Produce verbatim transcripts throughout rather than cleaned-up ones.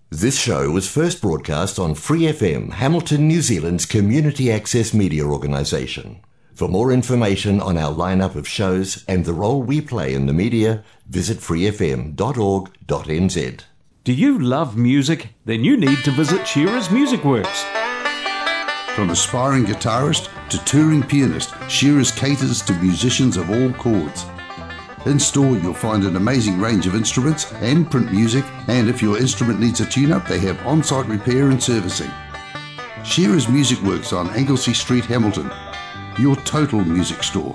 This show was first broadcast on Free F M, Hamilton, New Zealand's community access media organisation. For more information on our lineup of shows and the role we play in the media, visit free f m dot org dot n z. Do you love music? Then you need to visit Shearer's Music Works. From aspiring guitarist to touring pianist, Shearer's caters to musicians of all chords. In store, you'll find an amazing range of instruments and print music, and if your instrument needs a tune-up, they have on-site repair and servicing. Shearer's Music Works on Anglesey Street, Hamilton, your total music store.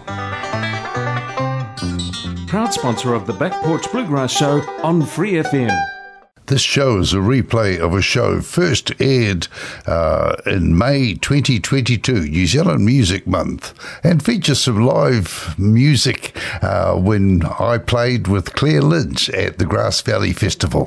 Proud sponsor of the Back Porch Bluegrass Show on Free F M. This show is a replay of a show first aired uh, in May twenty twenty-two, New Zealand Music Month, and features some live music uh, when I played with Claire Lynch at the Grass Valley Festival.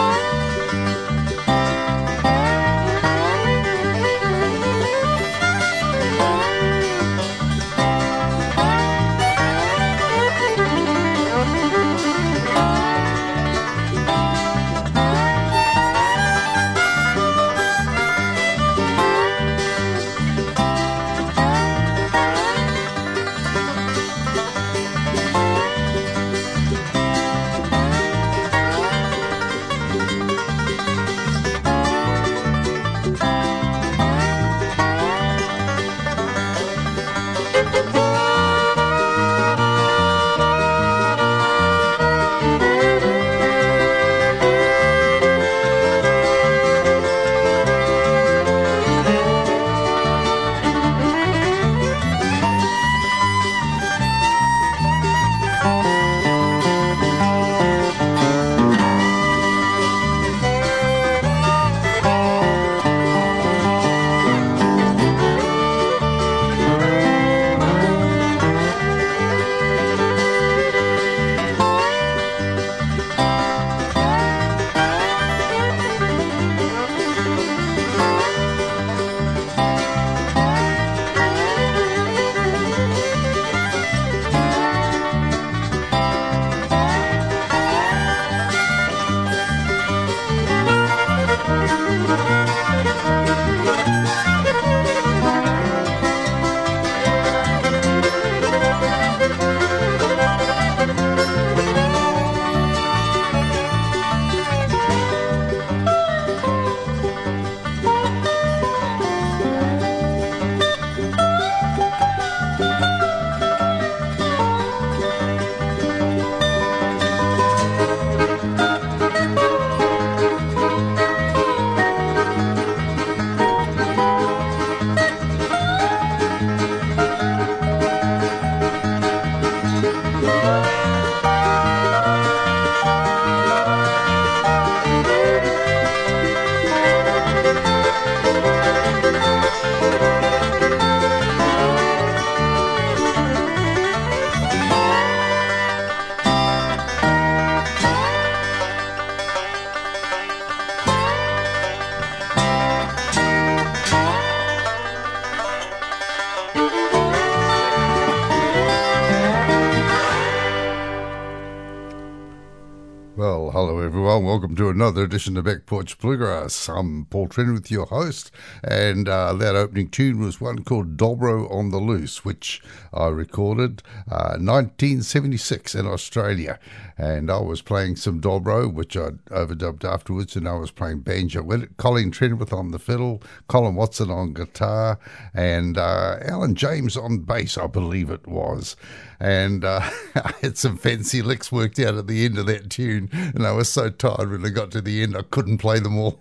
Welcome to another edition of Back Porch Bluegrass. I'm Paul Trenner with your host, and uh, that opening tune was one called Dobro on the Loose, which I recorded uh, nineteen seventy-six in Australia. And I was playing some dobro, which I overdubbed afterwards, and I was playing banjo with it. Colin Trenwith on the fiddle, Colin Watson on guitar, and uh, Alan James on bass, I believe it was. And uh, I had some fancy licks worked out at the end of that tune, and I was so tired when I got to the end I couldn't play them all.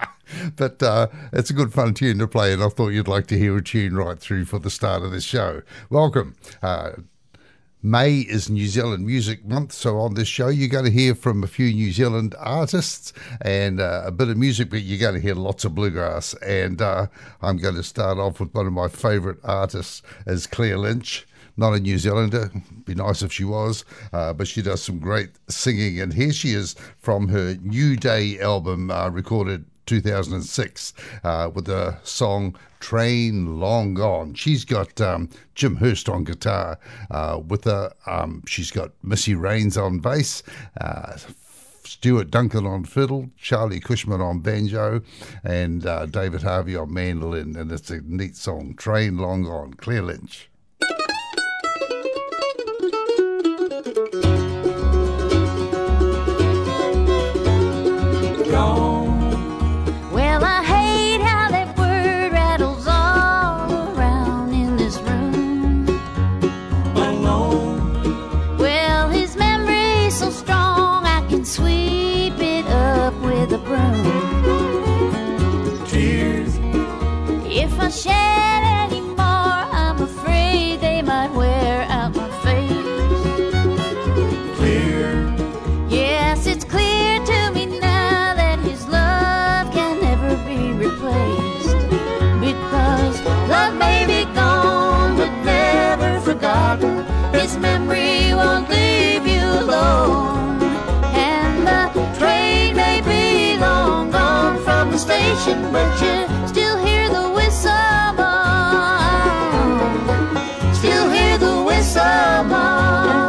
But uh, it's a good fun tune to play, and I thought you'd like to hear a tune right through for the start of this show. Welcome. Uh, May is New Zealand Music Month, so on this show you're going to hear from a few New Zealand artists and uh, a bit of music, but you're going to hear lots of bluegrass. And uh, I'm going to start off with one of my favourite artists, is Claire Lynch. Not a New Zealander, be nice if she was, uh, but she does some great singing. And here she is from her New Day album, uh, recorded two thousand six, uh, with the song Train Long Gone. She's got um, Jim Hurst on guitar, uh, with her, um, she's got Missy Raines on bass, uh, Stuart Duncan on fiddle, Charlie Cushman on banjo, and uh, David Harvey on mandolin. And it's a neat song, Train Long Gone, Claire Lynch. Well, I hate how that word rattles all around in this room. Alone. Well, his memory's so strong I can sweep it up with a broom. Tears. If I shed any more, I'm afraid they might wear out my face. Clear. Yes, it's clear to me now that his love can never be replaced. Because love may be gone, but never forgotten. His memory won't leave you alone. And the train may be long gone from the station, but you still hear the whistle moan. Still hear the whistle moan.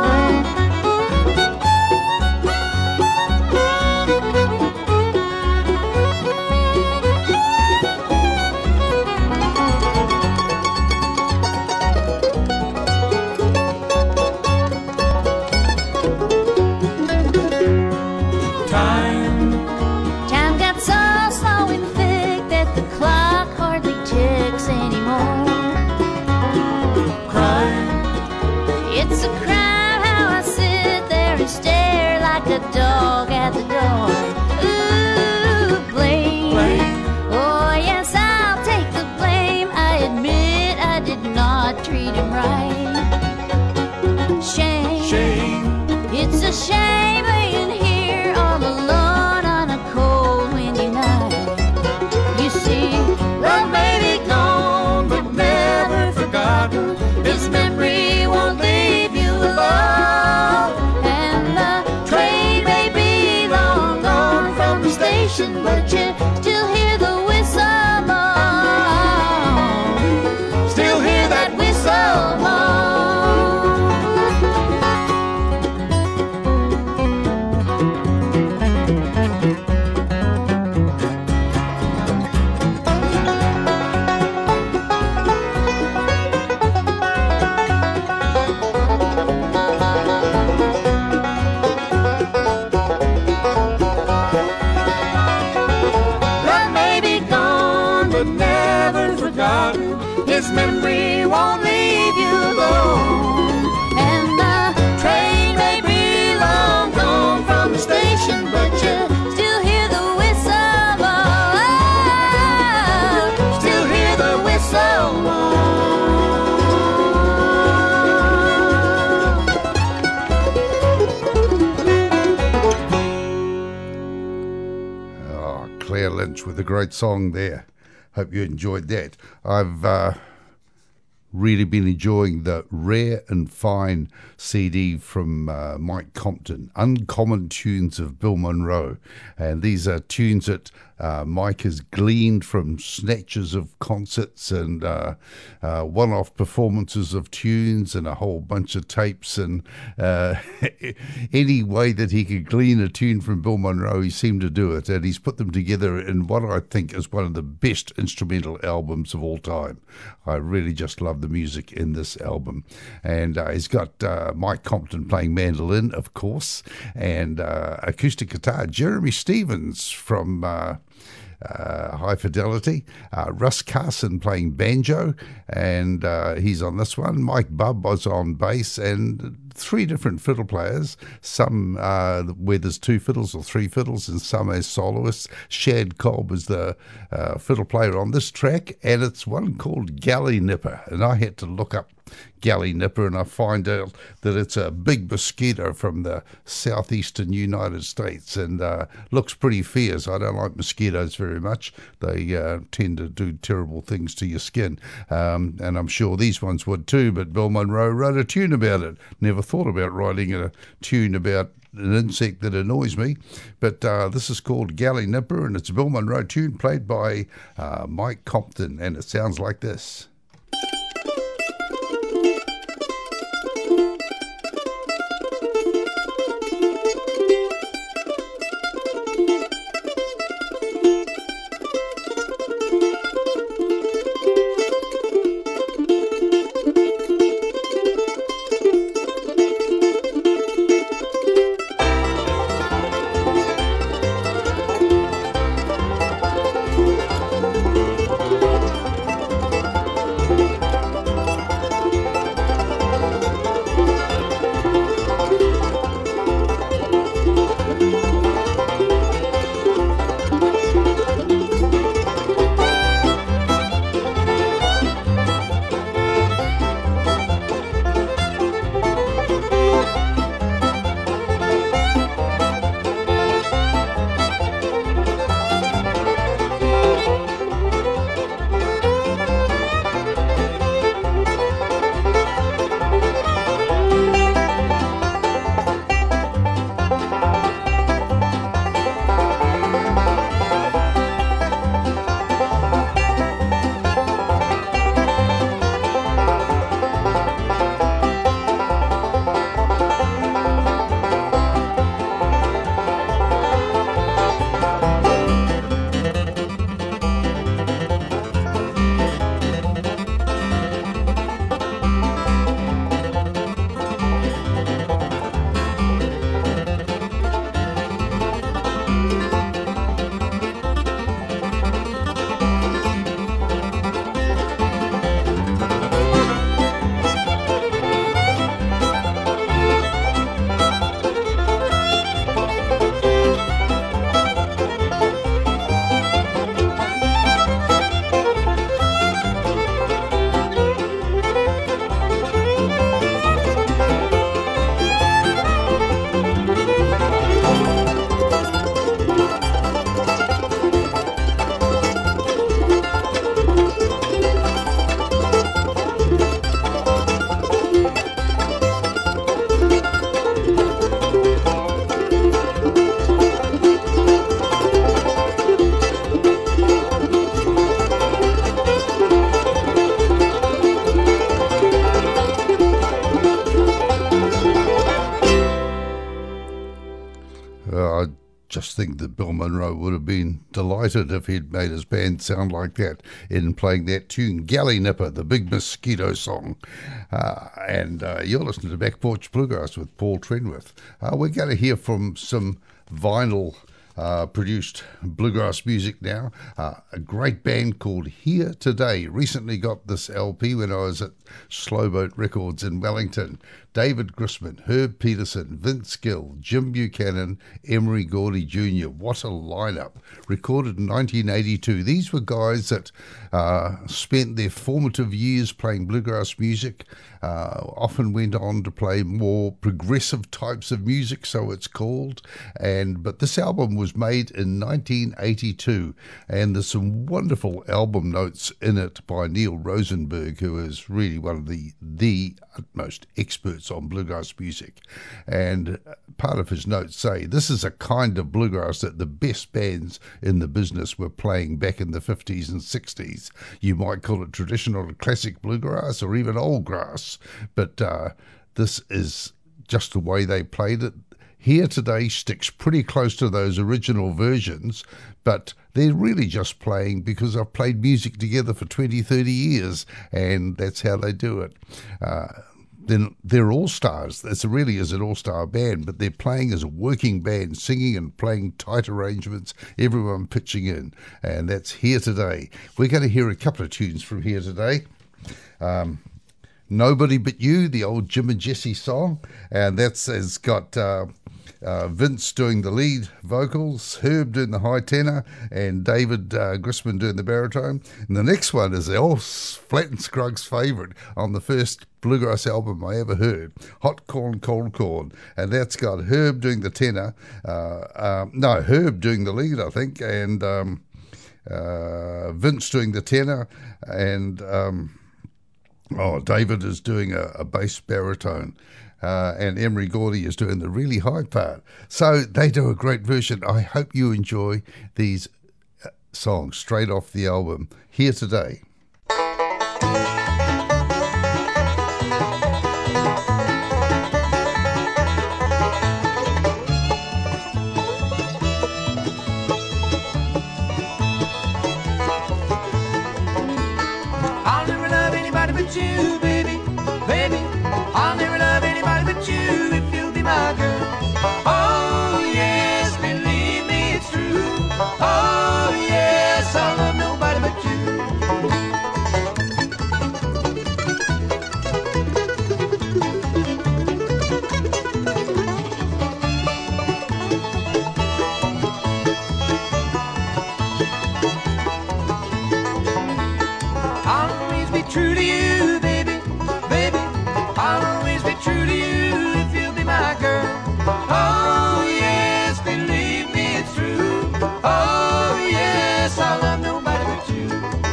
Time got so slow and thick that the clock hardly ticks anymore. Crime. It's a crime how I sit there and stare like a dog at the door. Ooh, blame. Oh, yes, I'll take the blame. I admit I did not treat him right. Shame. It's a shame laying here all alone on a cold windy night. You see, love may be gone, but never forgotten. His memory won't leave you alone. And the train may be long gone from the station, but you still hear the whistle moan. Still hear that whistle moan. Love may be gone, but never forgotten. His memory won't leave you alone. And the train may be long gone from the station, but you still hear the whistle blow. Still hear the whistle blow. Oh, Claire Lynch with a great song there. Hope you enjoyed that. I've uh, really been enjoying the Rare and Fine C D from uh, Mike Compton, Uncommon Tunes of Bill Monroe. And these are tunes that uh, Mike has gleaned from snatches of concerts and uh, uh, one-off performances of tunes and a whole bunch of tapes. And uh, any way that he could glean a tune from Bill Monroe, he seemed to do it. And he's put them together in what I think is one of the best instrumental albums of all time. I really just love the music in this album. And uh, he's got uh, Mike Compton playing mandolin, of course, and uh, acoustic guitar, Jeremy Stevens from uh, uh, High Fidelity, uh, Russ Carson playing banjo, and uh, he's on this one. Mike Bubb was on bass, and three different fiddle players, some uh, where there's two fiddles or three fiddles, and some as soloists. Shad Cobb is the uh, fiddle player on this track, and it's one called Galley Nipper, and I had to look up Galley Nipper, and I find out that it's a big mosquito from the southeastern United States, and uh, looks pretty fierce. I don't like mosquitoes very much. They uh, tend to do terrible things to your skin, um, and I'm sure these ones would too, but Bill Monroe wrote a tune about it. Never thought about writing a tune about an insect that annoys me, but uh, this is called Galley Nipper, and it's a Bill Monroe tune played by uh, Mike Compton, and it sounds like this. just think that Bill Monroe would have been delighted if he'd made his band sound like that in playing that tune, Galley Nipper, the Big Mosquito song. Uh, and uh, you're listening to Back Porch Bluegrass with Paul Trenwith. Uh, we're going to hear from some vinyl Uh, produced bluegrass music now. Uh, a great band called Here Today. Recently got this L P when I was at Slowboat Records in Wellington. David Grisman, Herb Peterson, Vince Gill, Jim Buchanan, Emery Gordy Junior What a lineup. Recorded in nineteen eighty-two. These were guys that uh, spent their formative years playing bluegrass music, uh, often went on to play more progressive types of music, so it's called. And But this album was made in nineteen eighty-two, and there's some wonderful album notes in it by Neil Rosenberg, who is really one of the the utmost experts on bluegrass music. And part of his notes say, this is a kind of bluegrass that the best bands in the business were playing back in the fifties and sixties. You might call it traditional classic bluegrass or even old grass, but uh, this is just the way they played it. Here Today sticks pretty close to those original versions, but they're really just playing because I've played music together for twenty, thirty years, and that's how they do it. Uh, then they're all-stars. This really is an all-star band, but they're playing as a working band, singing and playing tight arrangements, everyone pitching in, and that's Here Today. We're going to hear a couple of tunes from Here Today. Um, Nobody But You, the old Jim and Jesse song, and that's has got uh, uh, Vince doing the lead vocals, Herb doing the high tenor, and David uh, Grisman doing the baritone. And the next one is the old Flat and Scruggs' favourite on the first bluegrass album I ever heard, Hot Corn, Cold Corn, and that's got Herb doing the tenor, uh, um, no, Herb doing the lead, I think, and um, uh, Vince doing the tenor, and um, oh, David is doing a, a bass baritone, uh, and Emery Gordy is doing the really high part. So they do a great version. I hope you enjoy these songs straight off the album, Here Today. I'll never love anybody but you, baby, baby. I'll never love anybody but you if you'll be my girl. Oh, yes, believe me, it's true. Oh, yes, I'll love nobody but you. I'll always be true to you, baby, baby. I'll always be true to you if you'll be my girl. Oh, yes, believe me, it's true. Oh, yes, I'll love nobody but you.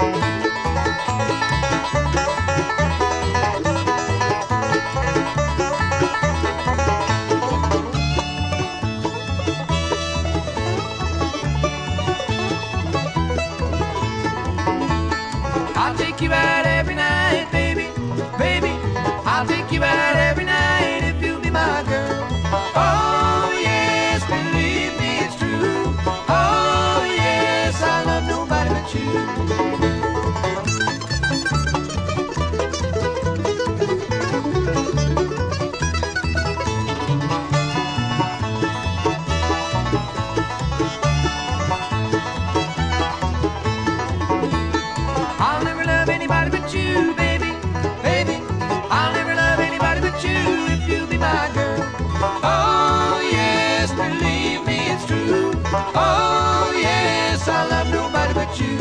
I'll take you out every night, baby, baby. I'll take you out every night if you'll be my girl. Oh, yes, believe me, it's true. Oh, yes, I love nobody but you. I'll never love anybody but you, baby, baby. I'll never love anybody but you if you'll be my girl. Oh, yes, believe me, it's true. Oh, yes, I love nobody but you.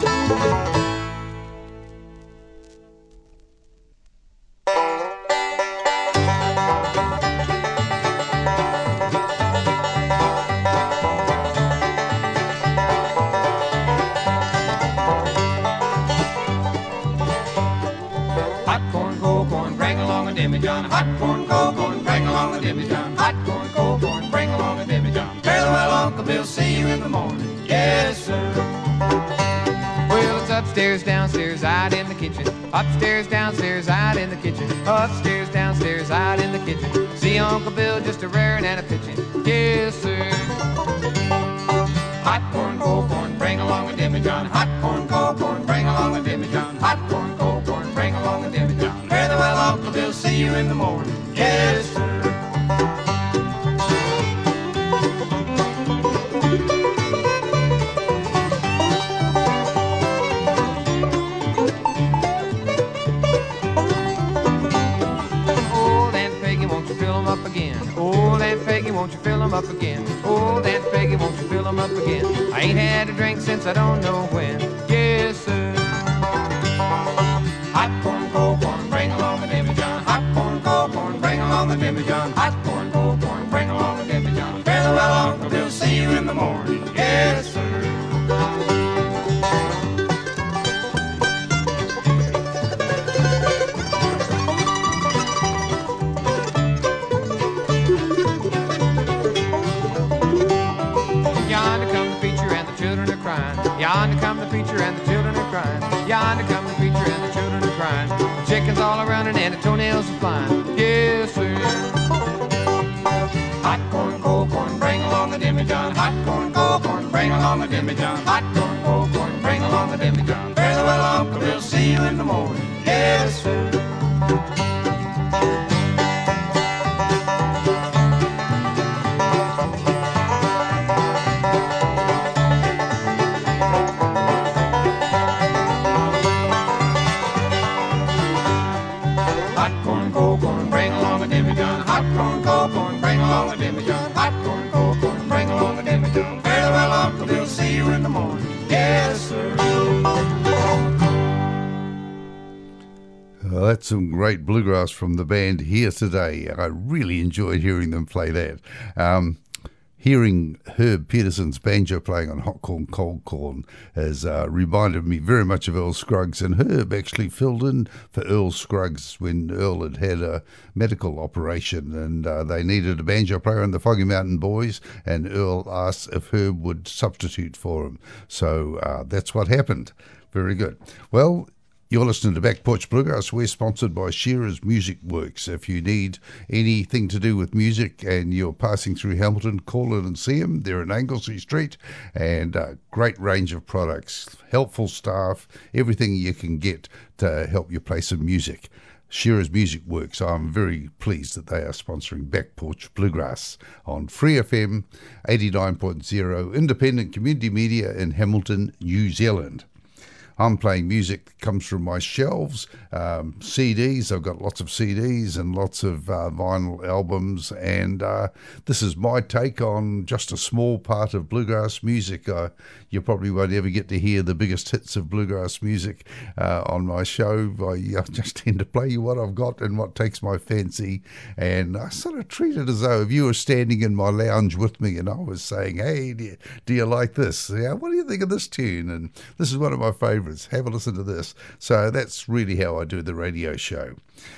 Hot corn, cold corn, bring along a demijohn. Hot corn, cold corn, bring along a demijohn. Hot corn, cold corn, bring along a demijohn. Farewell, Uncle Bill, see you in the morning. Yes, sir. Well, it's upstairs, downstairs, out in the kitchen. Upstairs, downstairs, out in the kitchen. Upstairs, downstairs, out in the kitchen. See Uncle Bill just a raring and a pitching. Yes, sir. Hot corn, cold corn, bring along a demijohn. Hot corn, cold corn, bring along a demijohn. Hot corn, cold corn, bring along a demijohn. Fare thee well, Uncle Bill, see you in the morning. Yes, sir. Up again. Old Aunt Peggy, won't you fill 'em up again? Old Aunt Peggy, won't you fill 'em up again? I ain't had a drink since I don't know when. Yes, sir. Hot corn, cold corn, bring along a demijohn. Hot corn, cold corn, bring along a demijohn. Hot corn, cold corn, bring along a demijohn. Fare thee well, Uncle Bill, see you in the morning. Yes, sir. Yonder come the preacher and the children are crying. Yonder come the preacher and the children are crying. The chickens all are running and the toenails are flying. Yes, sir. Hot corn, cold corn, bring along a demijohn. Hot corn, cold corn, bring along a demijohn. Hot corn, cold corn, bring along a demijohn. Fare thee well, Uncle Bill, see you in the morning. Yes, sir. Well, that's some great bluegrass from the band here today. I really enjoyed hearing them play that. Um, hearing Herb Peterson's banjo playing on Hot Corn, Cold Corn has uh, reminded me very much of Earl Scruggs, and Herb actually filled in for Earl Scruggs when Earl had had a medical operation and uh, they needed a banjo player in the Foggy Mountain Boys, and Earl asked if Herb would substitute for him. So uh, that's what happened. Very good. Well, you're listening to Back Porch Bluegrass. We're sponsored by Shearer's Music Works. If you need anything to do with music and you're passing through Hamilton, call in and see them. They're in Anglesey Street, and a great range of products, helpful staff, everything you can get to help you play some music. Shearer's Music Works. I'm very pleased that they are sponsoring Back Porch Bluegrass on Free F M eighty-nine point zero, independent community media in Hamilton, New Zealand. I'm playing music that comes from my shelves, um, C Ds. I've got lots of C Ds and lots of uh, vinyl albums, and uh, this is my take on just a small part of bluegrass music. Uh, you probably won't ever get to hear the biggest hits of bluegrass music uh, on my show. I uh, just tend to play you what I've got and what takes my fancy, and I sort of treat it as though if you were standing in my lounge with me and I was saying, hey, do you, do you like this? Yeah, what do you think of this tune? And this is one of my favourites. Have a listen to this. So that's really how I do the radio show.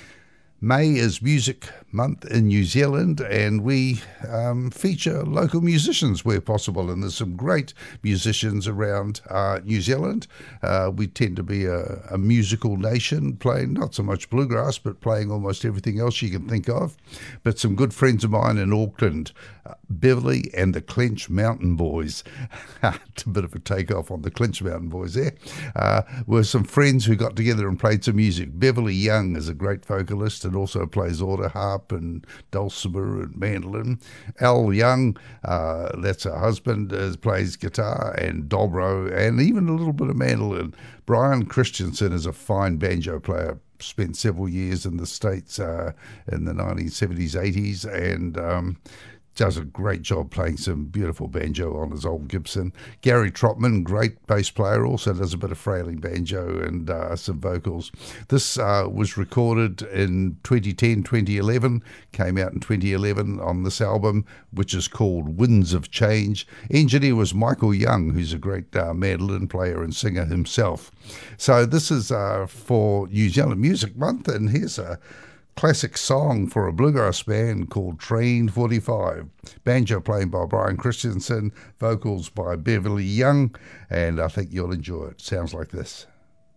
May is Music Month in New Zealand, and we um, feature local musicians where possible, and there's some great musicians around uh, New Zealand. Uh, we tend to be a, a musical nation, playing not so much bluegrass, but playing almost everything else you can think of. But some good friends of mine in Auckland, uh, Beverly and the Clench Mountain Boys, it's a bit of a takeoff on the Clench Mountain Boys there, uh, were some friends who got together and played some music. Beverly Young is a great vocalist and also plays auto harp and dulcimer and mandolin. Al Young, uh, that's her husband, uh, plays guitar and dobro and even a little bit of mandolin. Brian Christensen is a fine banjo player, spent several years in the States uh, in the nineteen seventies, eighties, and um, does a great job playing some beautiful banjo on his old Gibson. Gary Trotman, great bass player, also does a bit of frailing banjo and uh, some vocals. This uh, was recorded in twenty ten, twenty eleven, came out in twenty eleven on this album, which is called Winds of Change. Engineer was Michael Young, who's a great uh, mandolin player and singer himself. So this is uh, for New Zealand Music Month, and here's a classic song for a bluegrass band called Train forty-five. Banjo playing by Brian Christensen, vocals by Beverly Young, and I think you'll enjoy it. Sounds like this.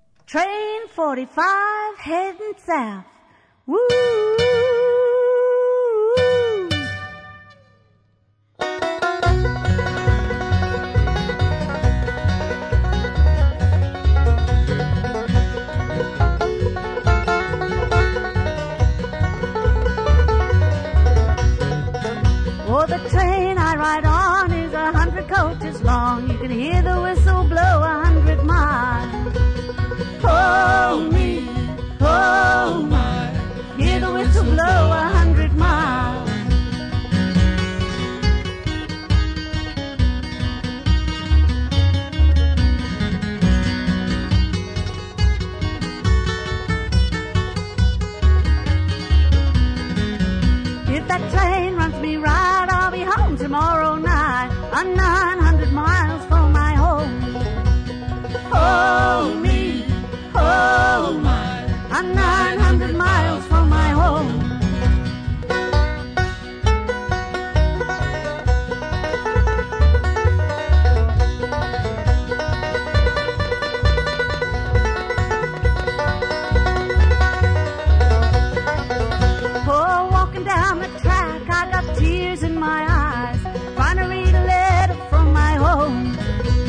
Train forty-five heading south. Woo! hear the whistle blow a hundred miles. Oh me, oh my, hear the whistle blow a hundred miles. If that train runs me right, I'll be home tomorrow night. I'm nine hundred miles from my home. Oh me, oh my, I'm nine hundred miles from my home. Oh, walking down the track, I got tears in my eyes, trying to read a letter from my home.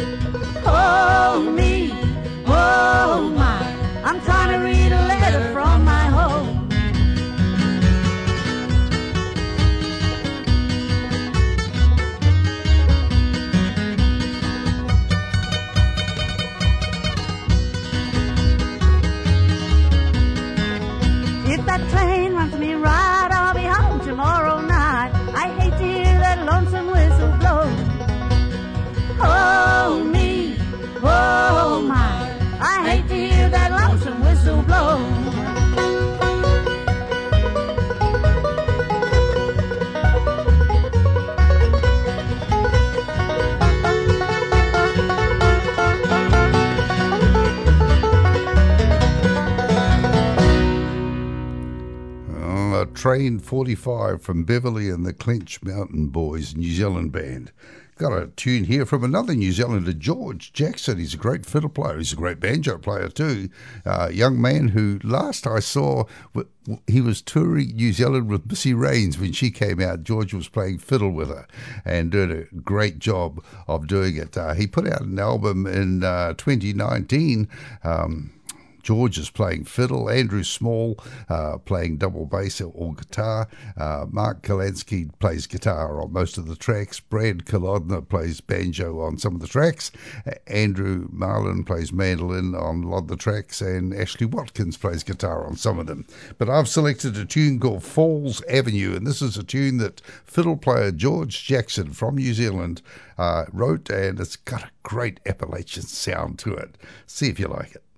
Oh me, oh my, I'm trying to read a letter from my home. If that train runs me right, I'll be home tomorrow night. I hate to hear that lonesome whistle blow. Oh me, oh my, I hate to hear that lonesome whistle blow. Uh, Train forty-five from Beverly and the Clench Mountain Boys, New Zealand band. Got a tune here from another New Zealander, George Jackson. He's a great fiddle player. He's a great banjo player too. Uh, young man who last I saw, w- w- he was touring New Zealand with Missy Raines when she came out. George was playing fiddle with her and doing a great job of doing it. Uh, he put out an album in uh, twenty nineteen. Um, George is playing fiddle, Andrew Small uh, playing double bass or guitar, uh, Mark Kalansky plays guitar on most of the tracks, Brad Kolodner plays banjo on some of the tracks, uh, Andrew Marlin plays mandolin on a lot of the tracks, and Ashley Watkins plays guitar on some of them. But I've selected a tune called Falls Avenue, and this is a tune that fiddle player George Jackson from New Zealand uh, wrote, and it's got a great Appalachian sound to it. See if you like it.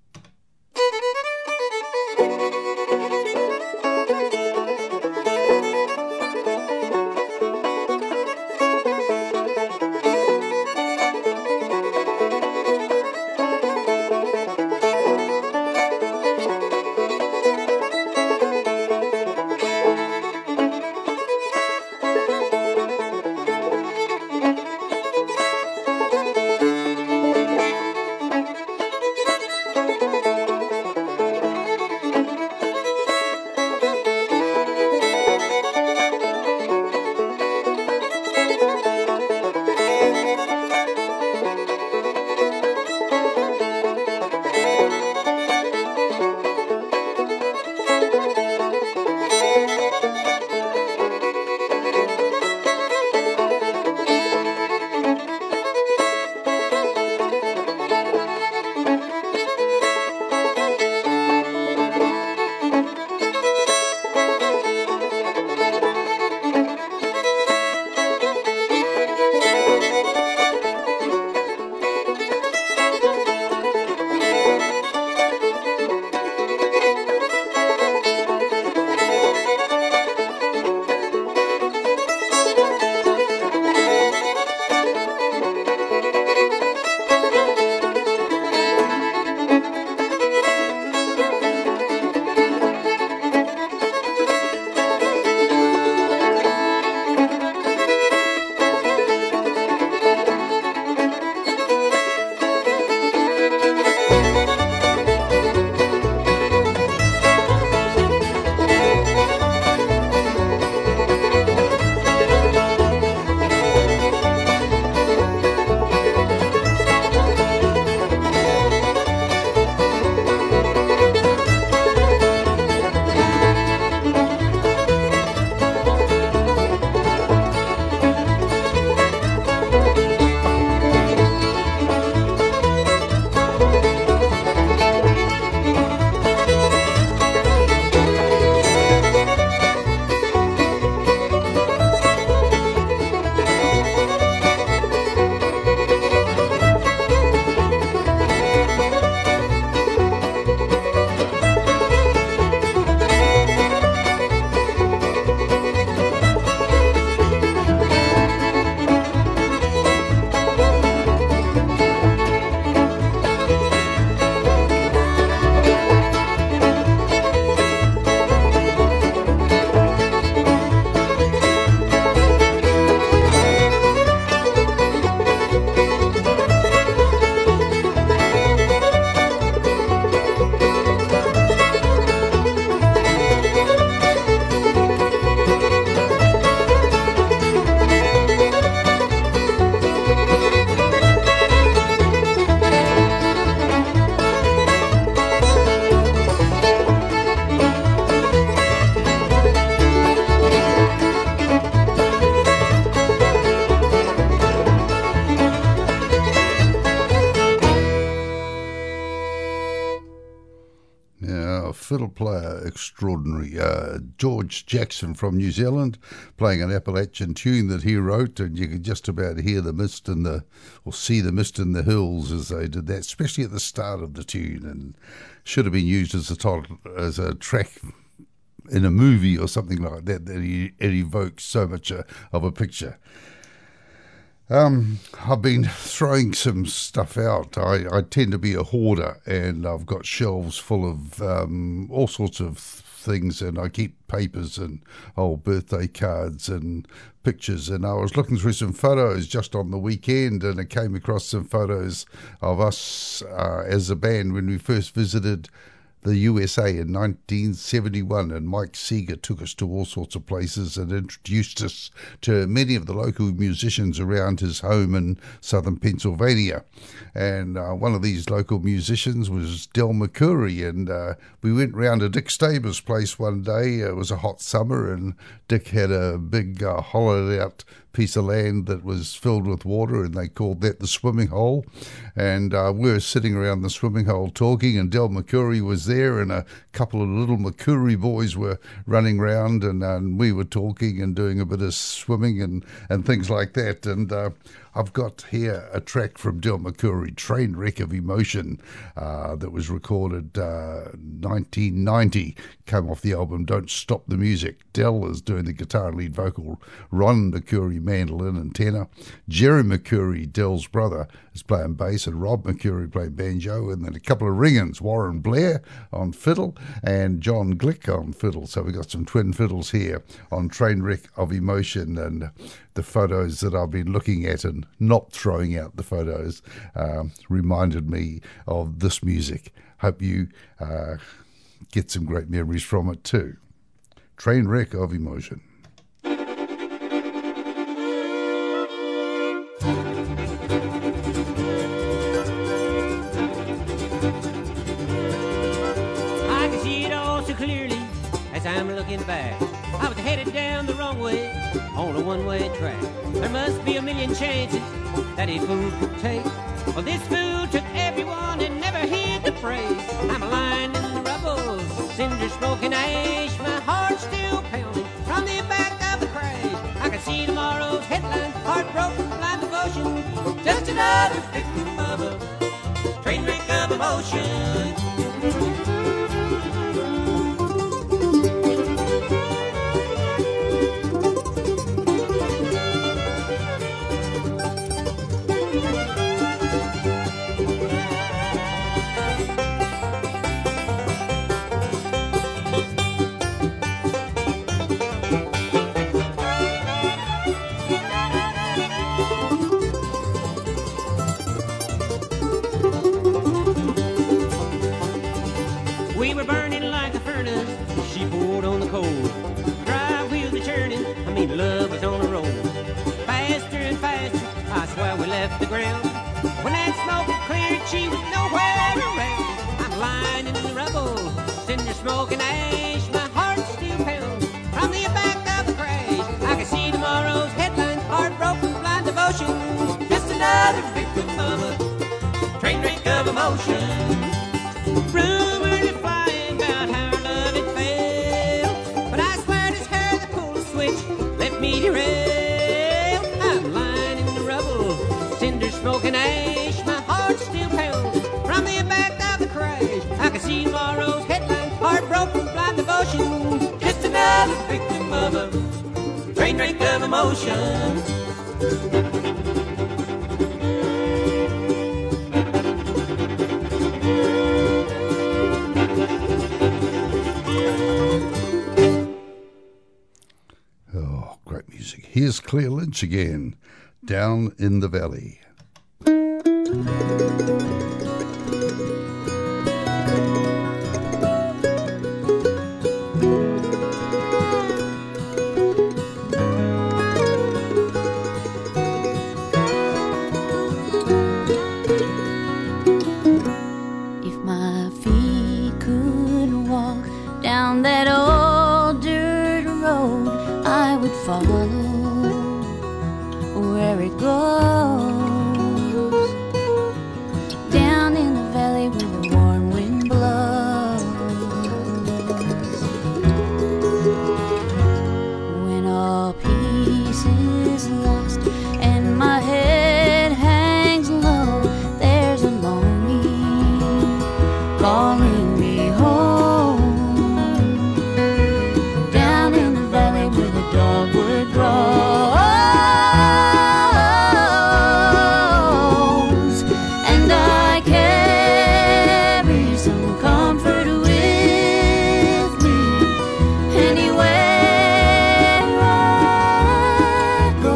a fiddle player extraordinary, uh, George Jackson from New Zealand, playing an Appalachian tune that he wrote, and you could just about hear the mist in the, or see the mist in the hills as they did that, especially at the start of the tune, and should have been used as a title, as a track in a movie or something like that, that he, it evokes so much uh, of a picture. Um, I've been throwing some stuff out. I, I tend to be a hoarder, and I've got shelves full of um, all sorts of things, and I keep papers and old birthday cards and pictures. And I was looking through some photos just on the weekend, and I came across some photos of us uh, as a band when we first visited the U S A in nineteen seventy-one, and Mike Seeger took us to all sorts of places and introduced us to many of the local musicians around his home in southern Pennsylvania. And uh, one of these local musicians was Del McCoury, and uh, we went round to Dick Staber's place one day. It was a hot summer, and Dick had a big uh, hollowed out piece of land that was filled with water, and they called that the swimming hole. And uh, we were sitting around the swimming hole talking, and Del McCoury was there, and a couple of little McCoury boys were running around, and, uh, and we were talking and doing a bit of swimming and, and things like that. And uh, I've got here a track from Del McCoury, Trainwreck of Emotion, uh, that was recorded uh, nineteen ninety, came off the album Don't Stop the Music. Del is doing the guitar and lead vocal, Ron McCoury mandolin and tenor, Jerry McCoury, Del's brother, is playing bass, and Rob McCoury playing banjo, and then a couple of ringers, Warren Blair on fiddle and John Glick on fiddle. So we've got some twin fiddles here on Trainwreck of Emotion, and the photos that I've been looking at and not throwing out the photos um, reminded me of this music. Hope you uh, get some great memories from it too. Trainwreck of Emotion. I can see it all so clearly as I'm looking back. I was headed down the wrong way on a one-way track. There must be a million chances that a fool could take. Well, this fool took everyone and never heard the praise. I'm lying in the rubble, cinder smoking ash, my heart still pounding from the back of the crash. I can see tomorrow's headline, heartbroken, blind devotion, just another victim of a train wreck of emotion. We were burning like a furnace, she poured on the coal. Drive wheels were churning, I mean love was on a roll. Faster and faster, I swear we left the ground. When that smoke cleared, she was nowhere around. I'm lying in the rubble, cinder smoke and ash, my heart still pounds from the back of the crash. I can see tomorrow's headline, heartbroken, blind devotion, just another victim of a train wreck of emotion. Rumors are flying about how our love had failed, but I swear it's her that pulled the switch, left me derailed. I'm lying in the rubble, cinder smoke and ash, my heart still pounds from the back of the crash. I can see tomorrow's headline, heartbroken, blind devotion, just another victim of a train wreck of emotion. Oh, great music. Here's Claire Lynch again, Down in the Valley. If my feet could walk down that old dirt road, I would follow where it goes. calling me home. Down in the valley where the dogwood grows, and I carry some comfort with me anywhere I go,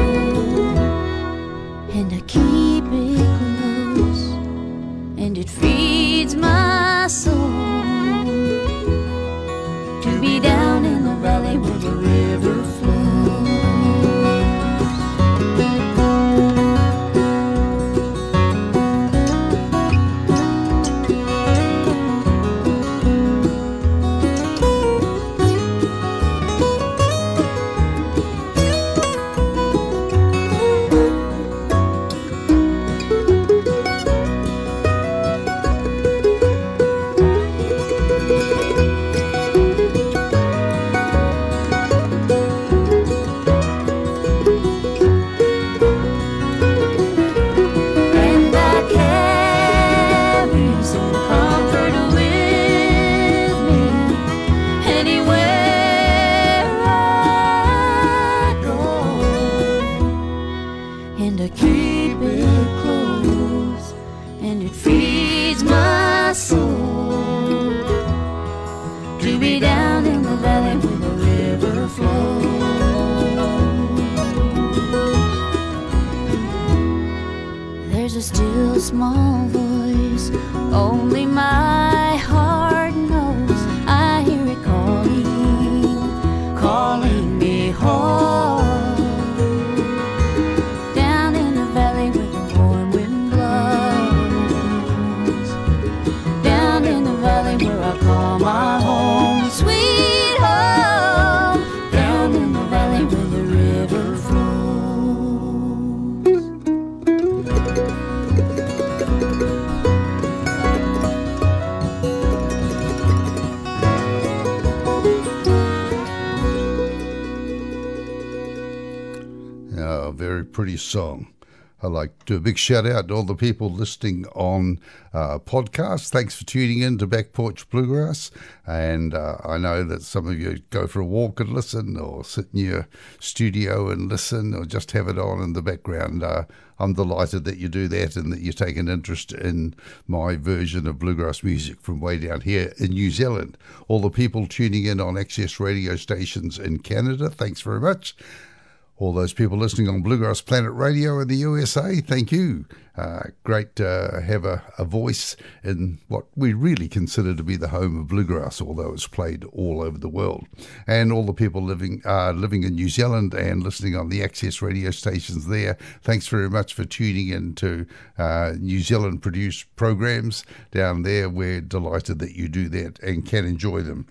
and I keep it close, and it feeds my soul to be down in the valley where the river flows. And I carry some comfort with me anywhere I go, and I keep it close, and it feeds my soul to be down in the valley where the river flows. There's a still small voice only my heart knows. I hear it calling, calling me home. Down in the valley where the warm wind blows, down in the valley where I call my home, sweet home. Down in the valley where the river flows. Yeah, a very pretty song. I'd like to do a big shout out to all the people listening on uh, podcasts. Thanks for tuning in to Back Porch Bluegrass. And uh, I know that some of you go for a walk and listen, or sit in your studio and listen, or just have it on in the background. Uh, I'm delighted that you do that and that you take an interest in my version of bluegrass music from way down here in New Zealand. All the people tuning in on Access radio stations in Canada, thanks very much. All those people listening on Bluegrass Planet Radio in the U S A, thank you. Uh, great to uh, have a, a voice in what we really consider to be the home of bluegrass, although it's played all over the world. And all the people living uh, living in New Zealand and listening on the Access radio stations there, thanks very much for tuning in to uh, New Zealand-produced programs down there. We're delighted that you do that and can enjoy them.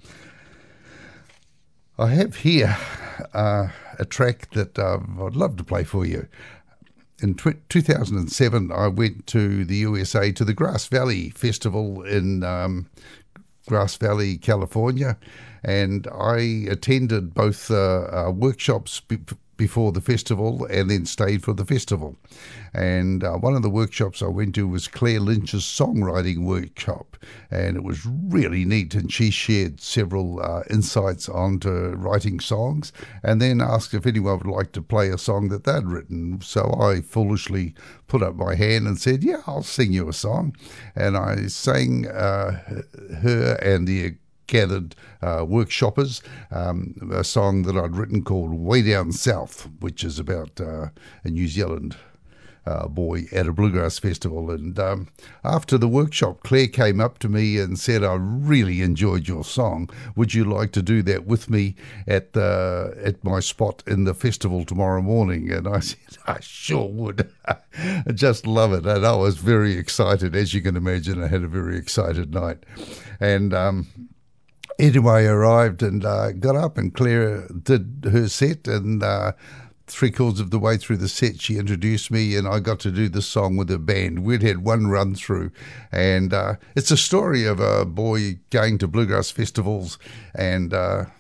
I have here uh, a track that uh, I'd love to play for you. In tw- two thousand seven, I went to the U S A to the Grass Valley Festival in um, Grass Valley, California, and I attended both uh, uh, workshops be- before the festival and then stayed for the festival. And uh, one of the workshops I went to was Claire Lynch's songwriting workshop, and it was really neat, and she shared several uh, insights onto writing songs and then asked if anyone would like to play a song that they'd written. So I foolishly put up my hand and said, yeah, I'll sing you a song. And I sang uh, her and the gathered uh, workshoppers um, a song that I'd written called Way Down South, which is about uh, a New Zealand uh, boy at a bluegrass festival. And um, after the workshop, Claire came up to me and said, I really enjoyed your song. Would you like to do that with me at the, at my spot in the festival tomorrow morning? And I said, I sure would. I just love it. And I was very excited. As you can imagine, I had a very excited night. And um, anyway, I arrived and uh, got up, and Claire did her set, and uh, three quarters of the way through the set, she introduced me, and I got to do the song with her band. We'd had one run through, and uh, it's a story of a boy going to bluegrass festivals and uh,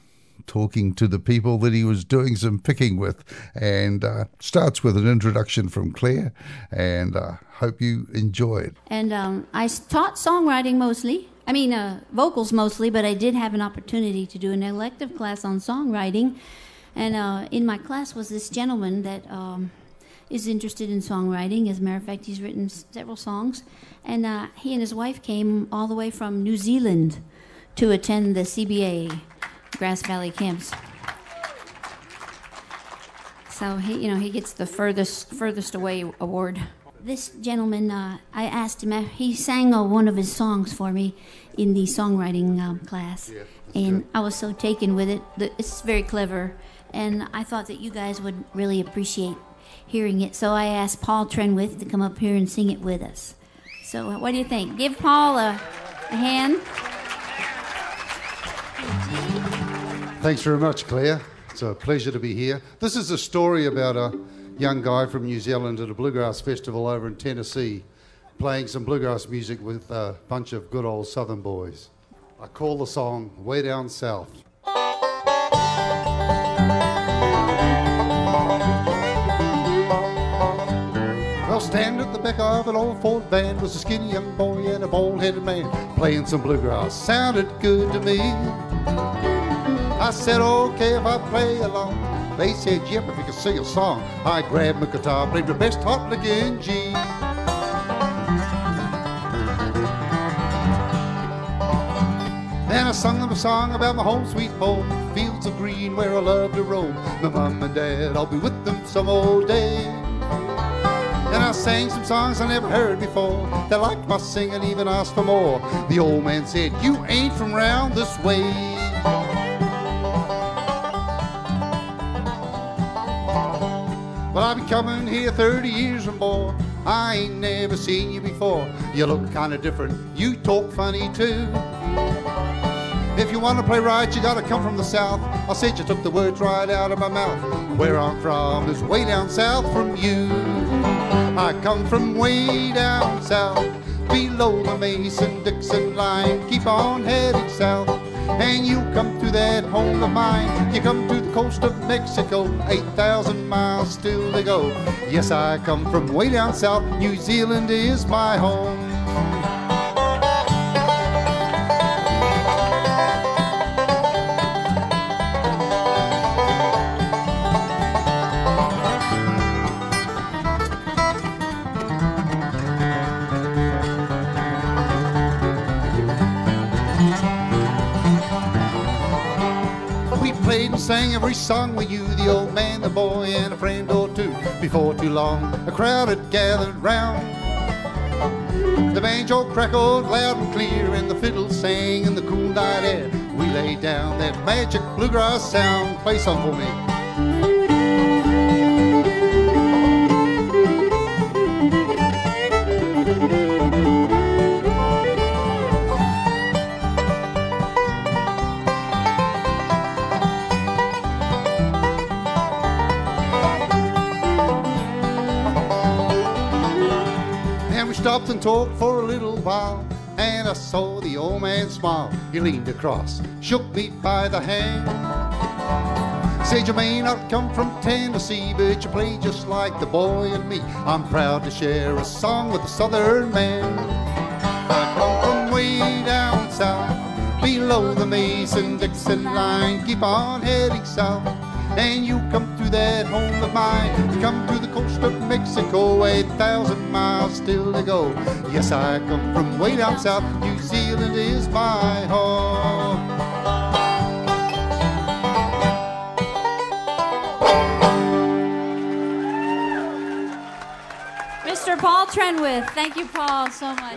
talking to the people that he was doing some picking with, and uh, starts with an introduction from Claire, and I uh, hope you enjoy it. And um, I taught songwriting mostly. I mean, uh, vocals mostly, but I did have an opportunity to do an elective class on songwriting. And uh, in my class was this gentleman that um, is interested in songwriting. As a matter of fact, he's written s- several songs. And uh, he and his wife came all the way from New Zealand to attend the C B A Grass Valley Camps. So he, you know, he gets the furthest furthest away award. This gentleman, uh, I asked him, uh, he sang uh, one of his songs for me in the songwriting um, class. Yeah, and good. I was so taken with it. The, it's very clever. And I thought that you guys would really appreciate hearing it. So I asked Paul Trenwith to come up here and sing it with us. So uh, what do you think? Give Paul a, a hand. Thanks very much, Claire. It's a pleasure to be here. This is a story about a young guy from New Zealand at a bluegrass festival over in Tennessee, playing some bluegrass music with a bunch of good old southern boys. I call the song Way Down South. Well, standing at the back of an old Ford van was a skinny young boy and a bald-headed man playing some bluegrass. Sounded good to me. I said, okay, if I play along. They said, yep, if you can sing a song. I grabbed my guitar, played the best hot lick in G. Then I sung them a song about my home sweet home, fields of green where I love to roam. My mom and dad, I'll be with them some old day. And I sang some songs I never heard before. They liked my singing, even asked for more. The old man said, you ain't from round this way. Well, I've been coming here thirty years or more. I ain't never seen you before. You look kind of different. You talk funny too. If you want to play right, you gotta come from the south. I said you took the words right out of my mouth. Where I'm from is way down south from you. I come from way down south, below the Mason-Dixon line. Keep on heading south, and you come to that home of mine. You come to the coast of Mexico, eight thousand miles still to go. Yes, I come from way down south. New Zealand is my home. Sang every song with you, the old man, the boy, and a friend or two. Before too long, a crowd had gathered round. The banjo crackled loud and clear, and the fiddle sang in the cool night air. We laid down that magic bluegrass sound. Play some for me. Stopped and talked for a little while, and I saw the old man smile. He leaned across, shook me by the hand, said you may not come from Tennessee, but you play just like the boy and me. I'm proud to share a song with a southern man. I come from way down south, below the Mason-Dixon line. Keep on heading south, and you come to that home of mine. You come to the coast of Mexico, eight thousand miles still to go. Yes, I come from way down south. New Zealand is my home. Mister Paul Trenwith. Thank you, Paul, so much.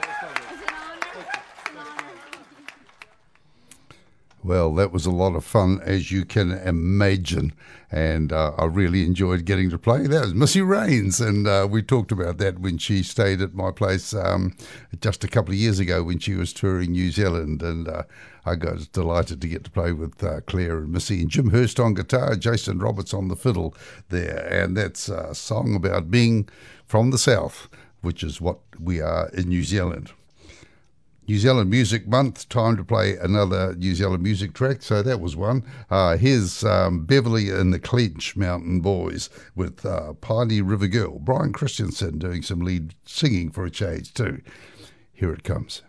Well, that was a lot of fun, as you can imagine, and uh, I really enjoyed getting to play. That was Missy Raines, and uh, we talked about that when she stayed at my place um, just a couple of years ago when she was touring New Zealand, and uh, I was delighted to get to play with uh, Claire and Missy, and Jim Hurst on guitar, Jason Roberts on the fiddle there, and that's a song about being from the South, which is what we are in New Zealand. New Zealand Music Month, time to play another New Zealand music track, so that was one. Uh, here's um, Beverly and the Clench Mountain Boys with uh, Piney River Girl. Brian Christensen doing some lead singing for a change too. Here it comes.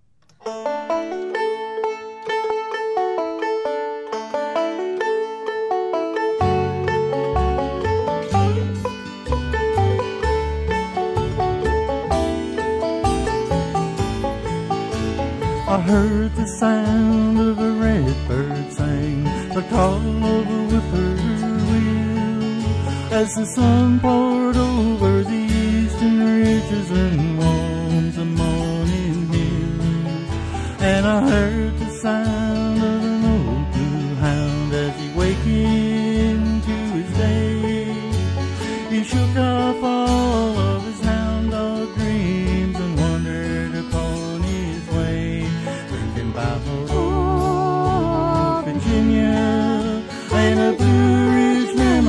I heard the sound of a redbird sing, the call of a whippoorwill, as the sun poured over the eastern ridges and warms the morning hills. And I heard the sound of an old blue hound as he wakened to his day. He shook off all of his hound dog dreams and wandered upon his way. Oh, Virginia, and a Blue Ridge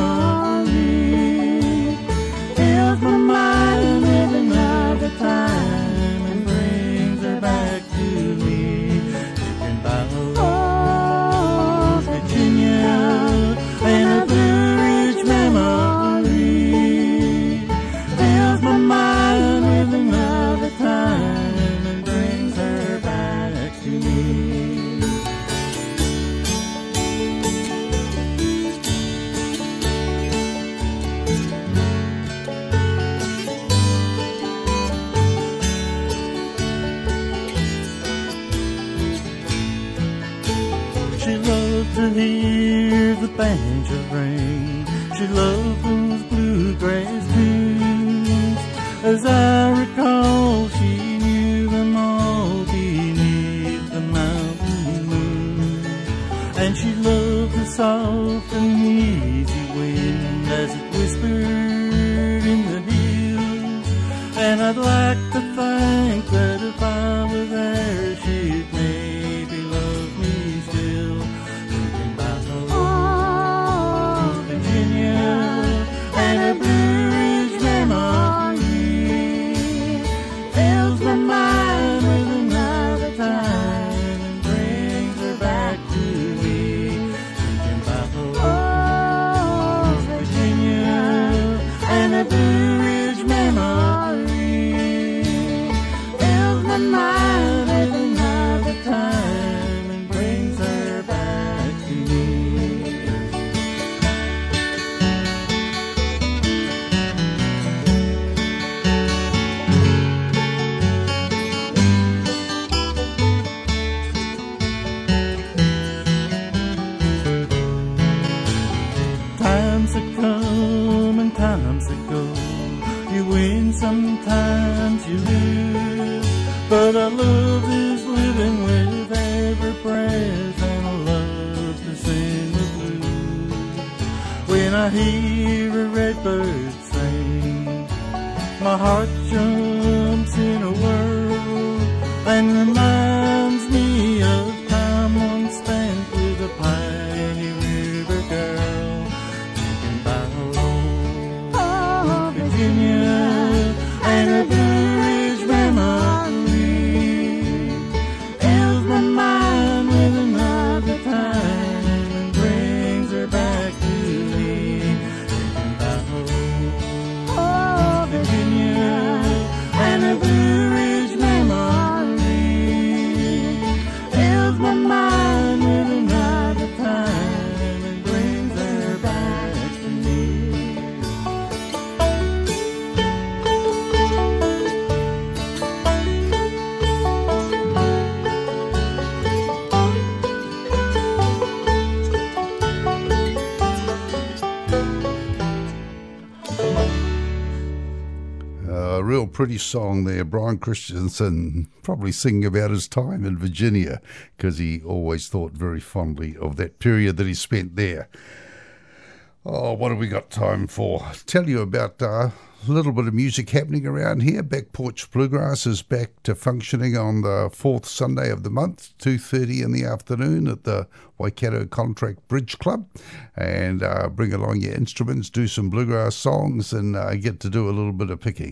memory fills my mind with another time and brings her back to me. Thinking about oh, Virginia, and a Blue Ridge memory fills my mind with another time and brings her back to me. She loved to hear the banjo ring. She loved those bluegrass tunes. As I recall, she knew them all beneath the mountain moon. And she loved the soft and easy wind as it whispered in the hills. And I'd like to think that if I were there, she'd maybe love me still. Thinking about oh, Virginia, and a Blue Ridge memory fills my mind with another time and brings her back to me. Thinking about oh, Virginia, and a Blue Ridge memory fills my mind with another time and brings her back to me. Times that come and times that go, you win sometimes you lose, but I love this living with every breath, and I love to sing the blues. When I hear a redbird sing, my heart jumps in a whirl and reminds me of time once spent with a Piney River girl. Thinking about oh, Virginia, and a Blue Ridge memory fills my mind with another time and brings her back to me. Thinking about oh, Virginia, and a Blue Ridge memory fills my mind with another time and brings her back to me. A real pretty song there. Brian Christensen probably singing about his time in Virginia because he always thought very fondly of that period that he spent there. Oh, what have we got time for? Tell you about uh, a little bit of music happening around here. Back Porch Bluegrass is back to functioning on the fourth Sunday of the month, two thirty in the afternoon at the Waikato Contract Bridge Club. And uh, bring along your instruments, do some bluegrass songs, and uh, get to do a little bit of picking.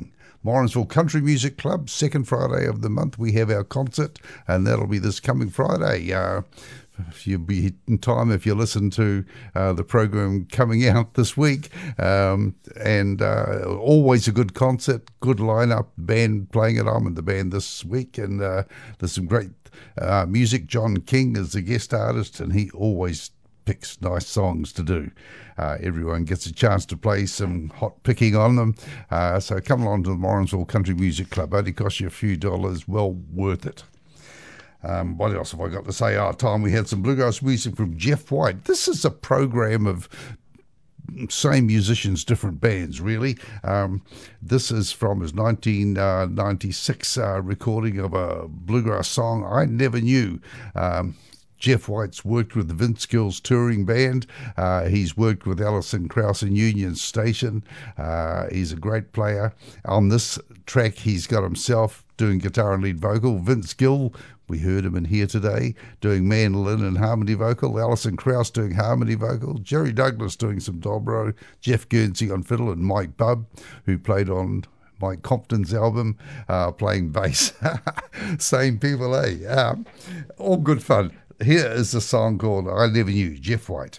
Morrinsville Country Music Club, second Friday of the month, we have our concert, and that'll be this coming Friday. Uh, You'll be in time if you listen to uh, the program coming out this week. Um, and uh, always a good concert, good lineup, band playing it. I'm in the band this week, and uh, there's some great uh, music. John King is the guest artist, and he always picks nice songs to do. Uh, everyone gets a chance to play some hot picking on them. Uh, so come along to the Morrinsville Country Music Club. Only costs you a few dollars, well worth it. Um, what else have I got to say? Our time we had some bluegrass music from Jeff White. This is a program of same musicians, different bands, really. Um, this is from his nineteen ninety-six uh, recording of a bluegrass song, I Never Knew. Um, Jeff White's worked with the Vince Gill's touring band. Uh, he's worked with Alison Krauss and Union Station. Uh, he's a great player. On this track, he's got himself doing guitar and lead vocal. Vince Gill, we heard him in here today, doing mandolin and harmony vocal. Alison Krauss doing harmony vocal. Jerry Douglas doing some dobro. Jeff Guernsey on fiddle, and Mike Bubb, who played on Mike Compton's album, uh, playing bass. Same people, eh? Um, all good fun. Here is a song called I Never Knew, Jeff White.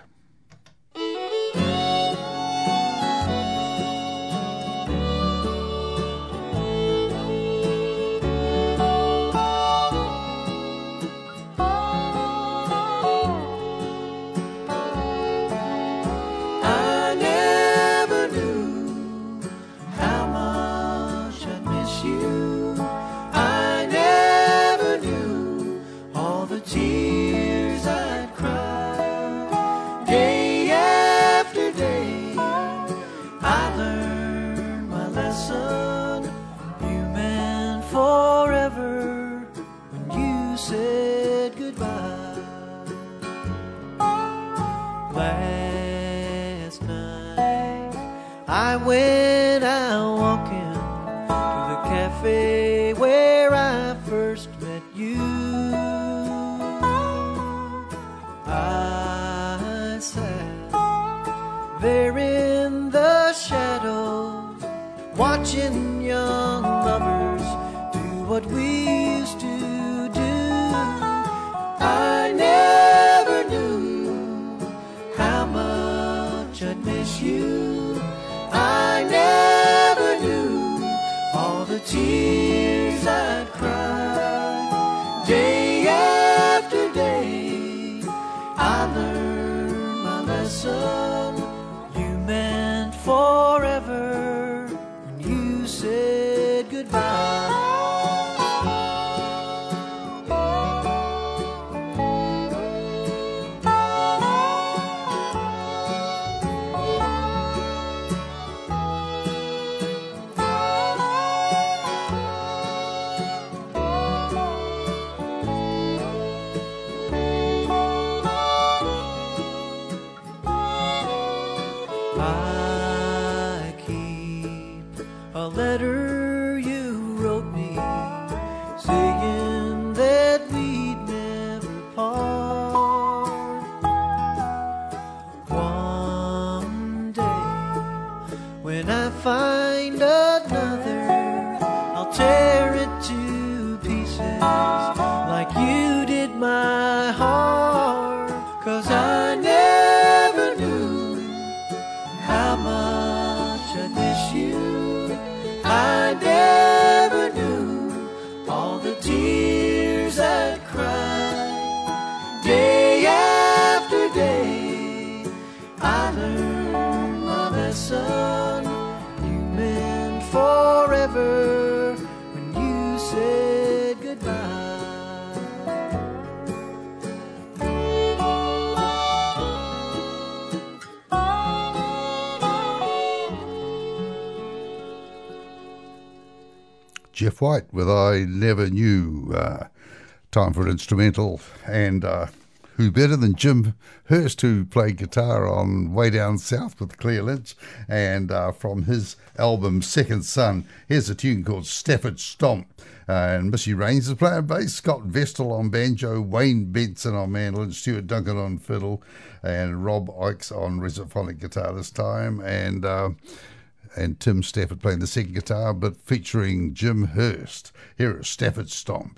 I went out walking to the cafe where I first met you. I sat there in the shadows, watching young lovers do what we used to do. I never knew how much I'd miss you. I never knew all the tears I'd cry. Day after day, I learned my lesson. You meant forever when you said goodbye. Letter you wrote me saying that we'd never part. One day when I find another, I'll tear it to pieces like you did my heart. 'Cause I never knew how much I'd miss you. I never knew all the tears I'd cry. Day after day, I learned my lesson. You meant forever when you said goodbye. Jeff White with I Never Knew. Uh, time for an instrumental, and uh, who better than Jim Hurst, who played guitar on Way Down South with Claire Lynch, and uh, from his album Second Son, here's a tune called Stafford Stomp. Uh, and Missy Raines is playing bass, Scott Vestal on banjo, Wayne Benson on mandolin, Stuart Duncan on fiddle, and Rob Ikes on resophonic guitar this time. And uh, and Tim Stafford playing the second guitar, but featuring Jim Hurst. Here is Stafford Stomp.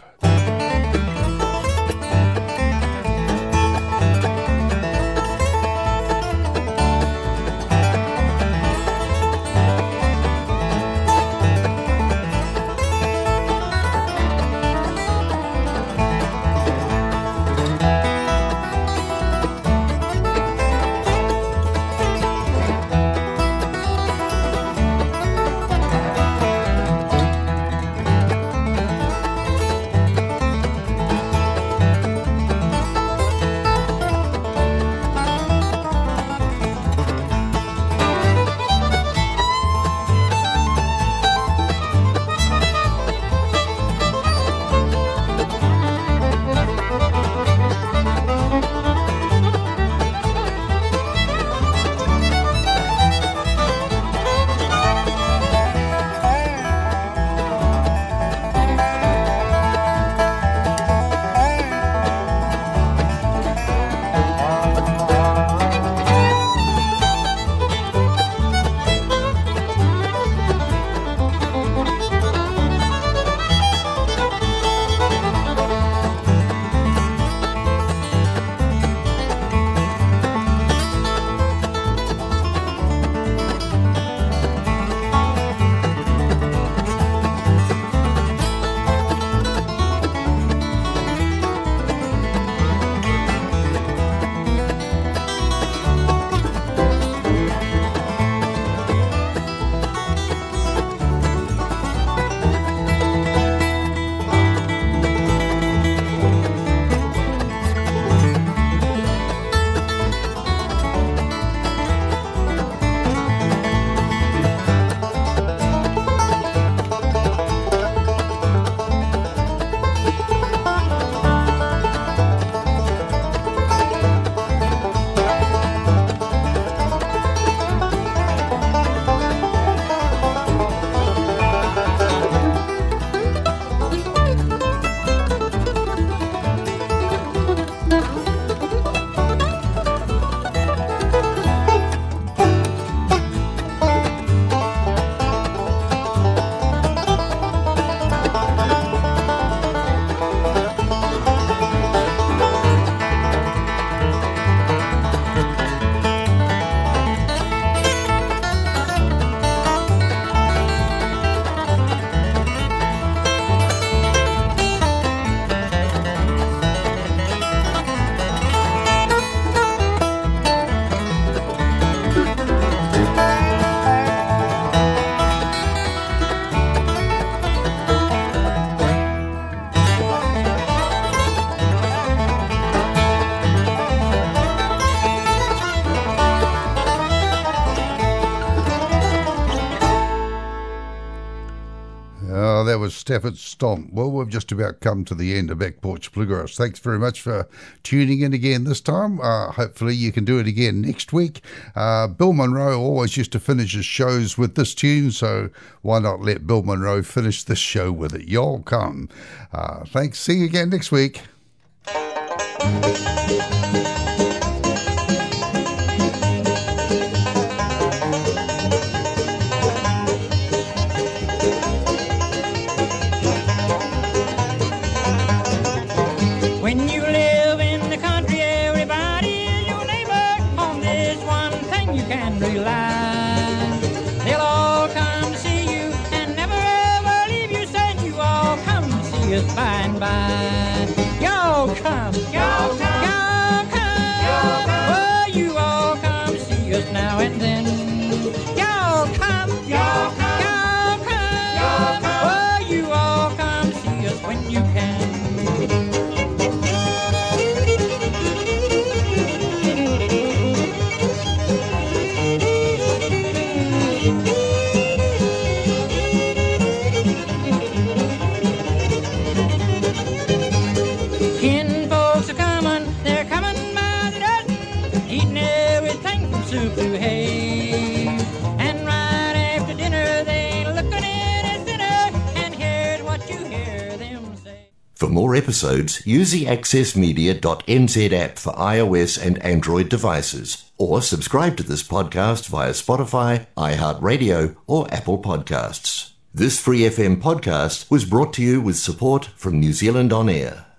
That was Stafford Stomp. Well, we've just about come to the end of Back Porch Bluegrass. Thanks very much for tuning in again this time. Uh, hopefully you can do it again next week. Uh, Bill Monroe always used to finish his shows with this tune, so why not let Bill Monroe finish this show with it? Y'all come. Uh, thanks. See you again next week. When you live in the country, everybody is your neighbor. On this one thing you can rely. They'll all come to see you and never ever leave you, saying you all come to see us by and by. Y'all come, y'all come, y'all come, y'all come. Oh, you all come to see us now and then. Y'all come, y'all come, y'all come, y'all come. Oh, you all come to see us when you can. more episodes, use the access media dot n z app for iOS and Android devices, or subscribe to this podcast via Spotify, iHeartRadio, or Apple Podcasts. This Free F M podcast was brought to you with support from New Zealand On Air.